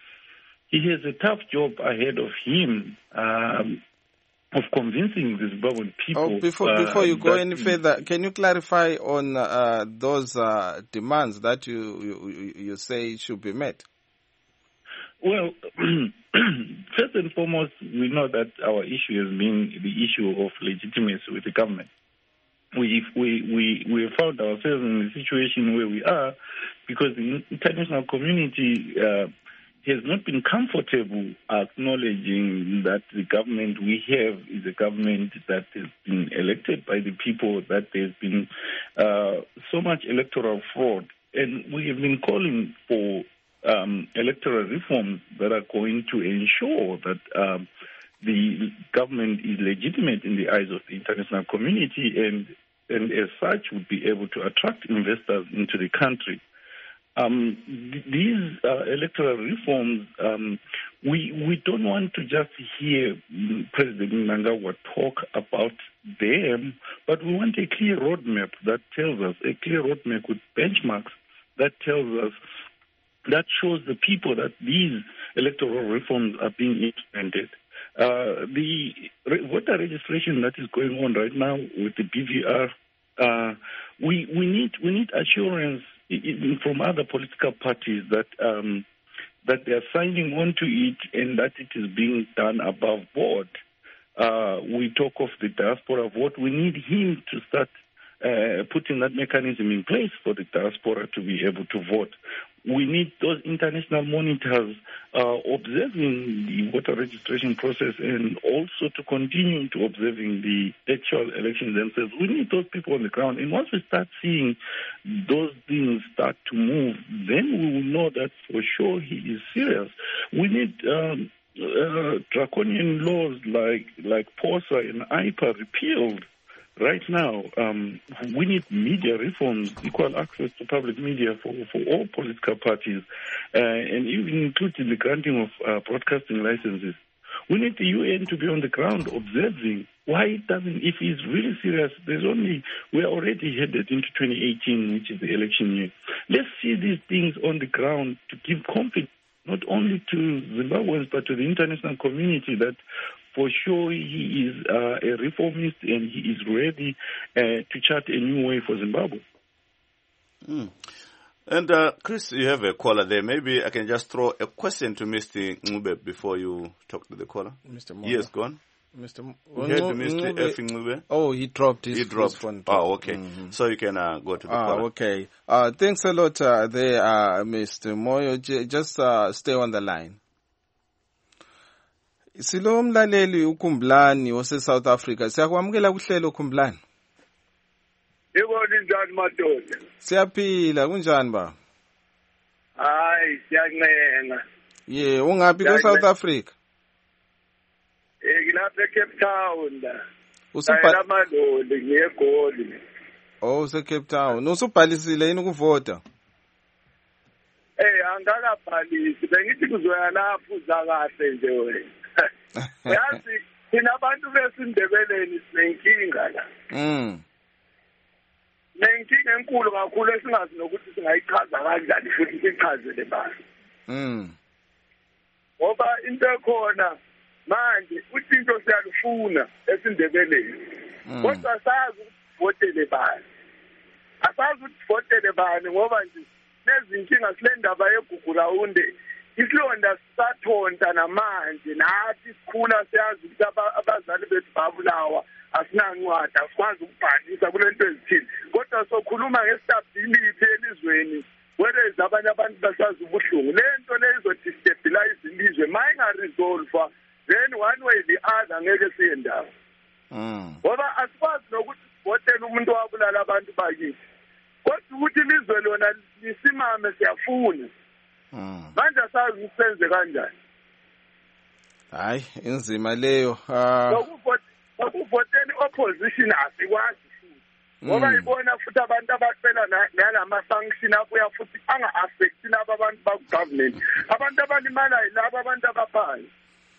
He has a tough job ahead of him um, of convincing the Zimbabwean people. Oh, before uh, before you go any further, can you clarify on uh, those uh, demands that you, you you say should be met? Well, first and foremost, we know that our issue has been the issue of legitimacy with the government. We we we we found ourselves in a situation where we are because the international community uh, has not been comfortable acknowledging that the government we have is a government that has been elected by the people, that there's been uh, so much electoral fraud. And we have been calling for um, electoral reforms that are going to ensure that um, the government is legitimate in the eyes of the international community and, and as such would be able to attract investors into the country. Um, th- these uh, electoral reforms, um, we we don't want to just hear President Mnangagwa talk about them, but we want a clear roadmap that tells us, a clear roadmap with benchmarks that tells us, that shows the people that these electoral reforms are being implemented. Uh, the re- voter registration that is going on right now with the B V R, uh, we we need we need assurance from other political parties that um, that they are signing on to it and that it is being done above board. Uh, we talk of the diaspora vote. We need him to start uh, putting that mechanism in place for the diaspora to be able to vote. We need those international monitors uh, observing the voter registration process and also to continue to observing the actual elections themselves. We need those people on the ground. And once we start seeing those things start to move, then we will know that for sure he is serious. We need um, uh, draconian laws like, like POSA and I P A repealed. Right now, um, we need media reforms, equal access to public media for, for all political parties, uh, and even including the granting of uh, broadcasting licenses. We need the U N to be on the ground observing. Why it doesn't, if he's really serious, there's only, we're already headed into twenty eighteen, which is the election year. Let's see these things on the ground to give confidence, not only to Zimbabweans, but to the international community that for sure he is uh, a reformist and he is ready uh, to chart a new way for Zimbabwe. Mm. And uh, Chris, you have a caller there. Maybe I can just throw a question to Mister Ngube before you talk to the caller. Mister Mola. Yes, go on. Mister M- We heard Mister F. Ngube. Oh, he dropped his, he dropped. his phone. Oh, okay. Mm-hmm. So you can uh, go to the ah, caller. Okay. Uh, thanks a lot uh, there, uh, Mister Moyo. J- just uh, stay on the line. Silo mlaleli uKhumbulani ose South Africa. Siyakwamukela kuhlelo uKhumbulani. Yebo njani madoda? Siyaphila kunjani ba? Hayi siyancenga. Yeah, ungaphi ku South Africa? Eh ngilapha eCape Town la. Usubhala amadoli ngiyegoli. Oh, use Cape Town. Usubhalisile yini ukuvota? Eh angakabhalisi. Bengithi kuzoya lapho uza kahle nje wena. Yazi thina abantu besindebeleni sinenkinga la. Mm. Nenkinga enkulu kakhulu esingazi nokuthi singayichaza kanjani futhi sichazele bani. Mm. Ngoba into ekhona manje uthinto siyalufuna esindebeleni. Kodwa sazi ukuvotele bani. Asazi ukuvotele bani ngoba nje nezinkinga sile ndaba yegugula unde isilonda sathonta namanje nathi sikhula siyazi ukuthi abazali bethu babulawa asinancwadi asikwazi ukubhalisa kulento ezithile kodwa sokhuluma ngestability elizweni whereas abanye abantu basazi ubuhlungu lento le izodestabilize ilizwe mayinga resolve then one way the other ngeke siye ndawo ngoba asikwazi nokuthi sivotele umuntu wabulala abantu bakithi kodwa ukuthi ilizwe lona lisimame siyafuna manje asazi ukusenze kanjani. Hayi inzima leyo. Ah ukuvotela opposition asikwazi futhi ngoba ibona futhi abantu abacela nalama-sanction abuya futhi anga-affecti laba abantu baku-government. Abantu abalimala yilabo abantu abaphansi.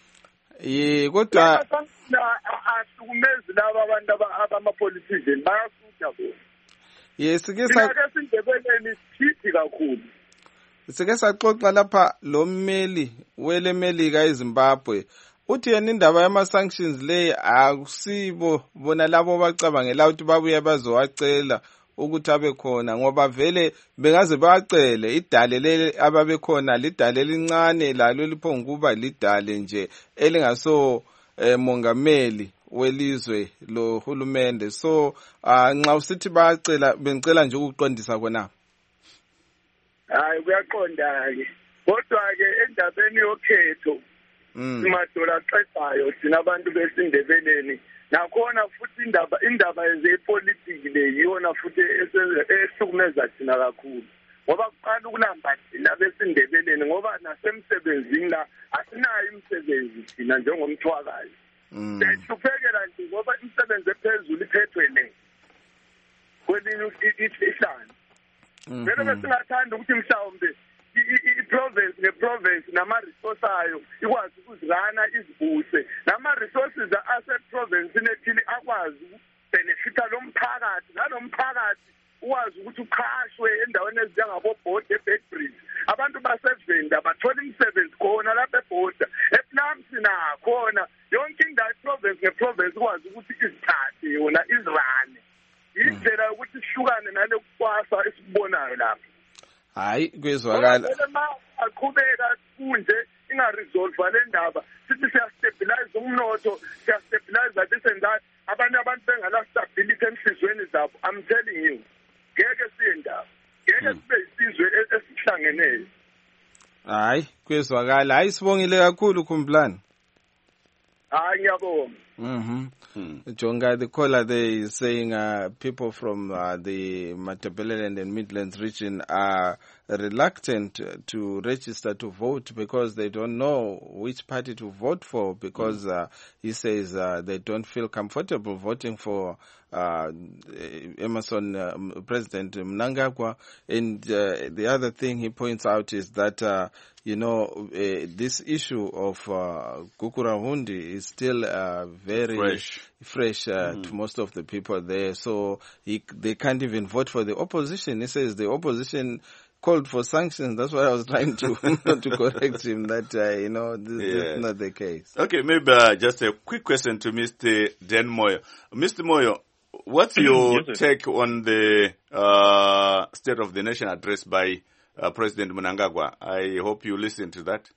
Ye kodwa asukumezi laba abantu abama-politician bayasutha bona. Yes, sike sa sindebeleni sithi kakhulu. Sike saxoxa lapha lo mmeli wele Melika eZimbabwe uthi yena indaba yama sanctions le akusibo bona labo bacabangela ukuthi babuye bazowacela ukuthi abe khona ngoba vele bengaze bacele idale leli ababe khona lidale lincane lalo liphonga kuba lidale nje elingaso eh, mongameli welizwe lo hulumende. So uh, nxa usithi bacela bengicela nje ukuqondisa khona. Hayi kuyaqonda ke kodwa ke endabeni yokhetho simadola xesayo thina abantu besindebeleni nakhona futhi indaba indaba yezepolitiki le yiyona futhi esihlukumeza thina kakhulu ngoba kuqala ukulamba thina besindebeleni ngoba nasemsebenzini la asinayo imisebenzi thina njengomthwakazi. Sihluphekela nje ngoba imisebenzi ephezulu iphethwe le kwelinye ihlanga. Vele besingathanda ukuthi mhlawumbe i-province ne-province nama-resource ayo ikwazi ukuzirana izibuse nama-resources ase-provincini ethile akwazi ukubenefita lo mphakathi nalo mphakathi ukwazi ukuthi uqashwe endaweni ezinjengabo-Boda e-Beitbridge abantu basevenda bathola imisebenzi khona lapha eBoda ePlumsi nakhona yonke indawo i-province ne-province ikwazi ukuthi izithathe yona izirane indlela yokuthi sihlukane nale kukwasa esikubonayo lapha. Hayi kwezwakala aqhubeka kunje ingaresolve le ndaba sithi siyastabilize umnotho siyastabilize this and that abantu abantu bengala stability emhlizweni zabo. I'm telling you ngeke siye ndaba ngeke sibe isizwe esihlangeneyo. Hayi kwezwakala hayi sibongile kakhulu Khumblani. Hayi ngiyabonga. Mhm. Jonga, the caller there is saying uh, people from uh, the Matabeleland and Midlands region are reluctant to register to vote because they don't know which party to vote for because uh, he says uh, they don't feel comfortable voting for uh, Emerson, uh, President Mnangagwa. And uh, the other thing he points out is that uh, you know, uh, this issue of uh, Gukurahundi is still uh, very fresh, fresh uh, mm. to most of the people there. So he, they can't even vote for the opposition. He says the opposition called for sanctions. That's why I was trying to to correct him that, uh, you know, this, yeah. this is not the case. Okay, maybe uh, just a quick question to Mister Dan Moyo. Mister Moyo, what's your yes, take on the uh, State of the Nation address by Uh, President Mnangagwa? I hope you listened to that.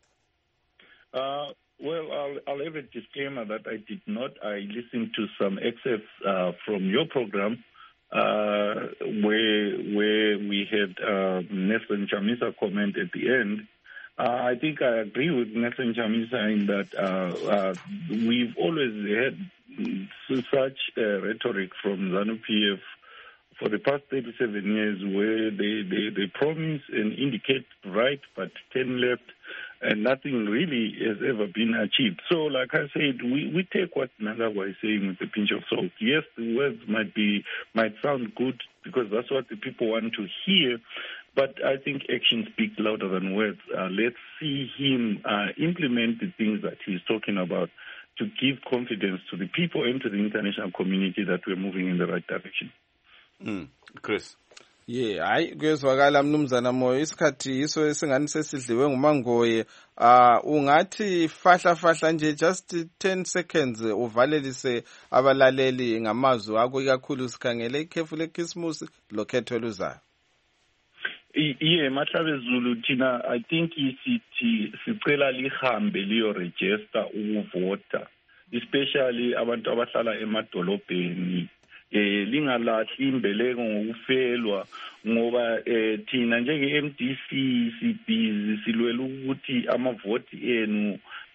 Uh, well, I'll, I'll have a disclaimer that I did not. I listened to some excerpts uh, from your program uh, where where we had uh, Nelson Chamisa comment at the end. Uh, I think I agree with Nelson Chamisa in that uh, uh, we've always had such uh, rhetoric from ZANU-P F for the past thirty-seven years where they, they, they promise and indicate right but turn left and nothing really has ever been achieved. So like I said, we, we take what Mnangagwa is saying with a pinch of salt. Yes, the words might be might sound good because that's what the people want to hear, but I think actions speak louder than words. Uh, let's see him uh, implement the things that he's talking about to give confidence to the people and to the international community that we're moving in the right direction. Mm. Chris. Yeah, hayi kwezwakala mnumzana Moyo isikhathi iso esingani sesidliwe ngumangoye uh ungathi fahla fahla nje just ten seconds uvalelise abalaleli ngamazwi akho ikakhulu sikhangele ikhefu leChristmas lokhetho luzayo. Yeah, Mahlabe Zulu thina I think isithi sicela lihambe liyo register ukuvota, especially abantu abahlala emadolobheni. Eh lingalahli imbeleko ngokufelwa ngoba eh thina njenge M D C sibhizi silwela ukuthi amavoti enu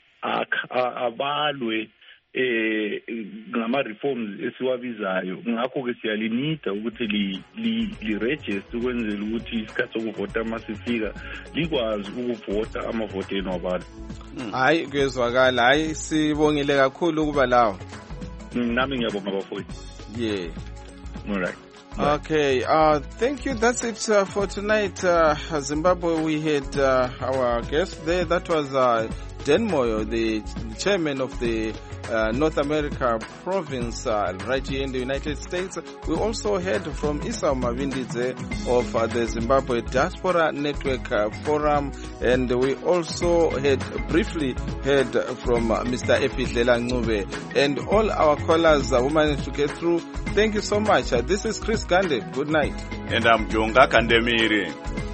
abalwe eh ngama reforms esiwabizayo ngakho ke siyalinida ukuthi li li register ukwenzela ukuthi isikhathi sokuvota masifika likwazi ukuvota amavoti enu abantu. Hayi kwezwakala hayi sibongile kakhulu ukuba lawo. Nami ngiyabonga bafowethu. Yeah. All right. Okay, uh, thank you. That's it uh, for tonight. Uh, Zimbabwe, we had uh, our guest there. That was uh, Dan Moyo, the chairman of the uh, North America province uh, right here in the United States. We also heard from Esau Mavindidze of uh, the Zimbabwe Diaspora Network uh, Forum, and we also had briefly heard from uh, Mister Epidlela Ncube, and all our callers uh, who managed to get through. Thank you so much. Uh, this is Chris Gande. Good night. And I'm Jonga Kandemiri.